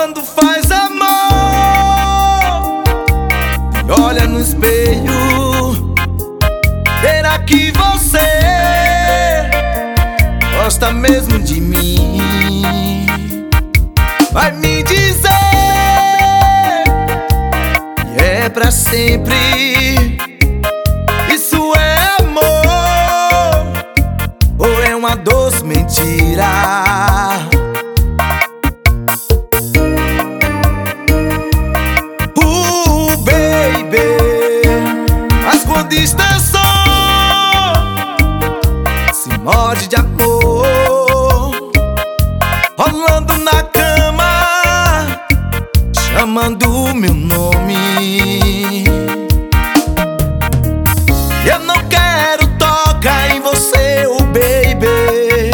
quando faz amor e olha no espelho, será que você gosta mesmo de mim? Vai me dizer que é pra sempre. Isso é amor ou é uma doce mentira? Baby, mas quando estação se morde de amor, rolando na cama, chamando meu nome. Eu não quero tocar em você, oh baby.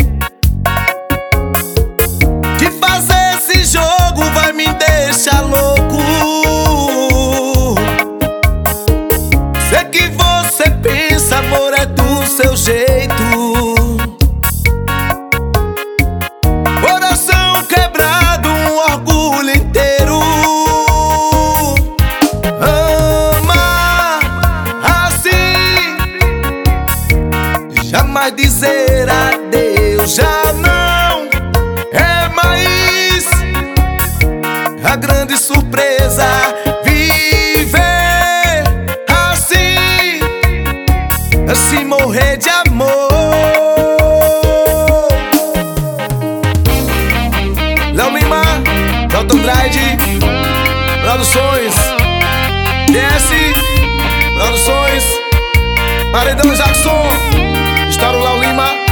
De fazer esse jogo vai me deixar louco. Sei que você pensa, amor é do seu jeito. Coração quebrado, um orgulho inteiro. Ama assim, jamais dizer adeus. Já não é mais a grande surpresa. Se morrer de amor. Léo Lima, Dalton Dride Produções, DS Produções, Paredão Jackson, Estouro Léo Lima.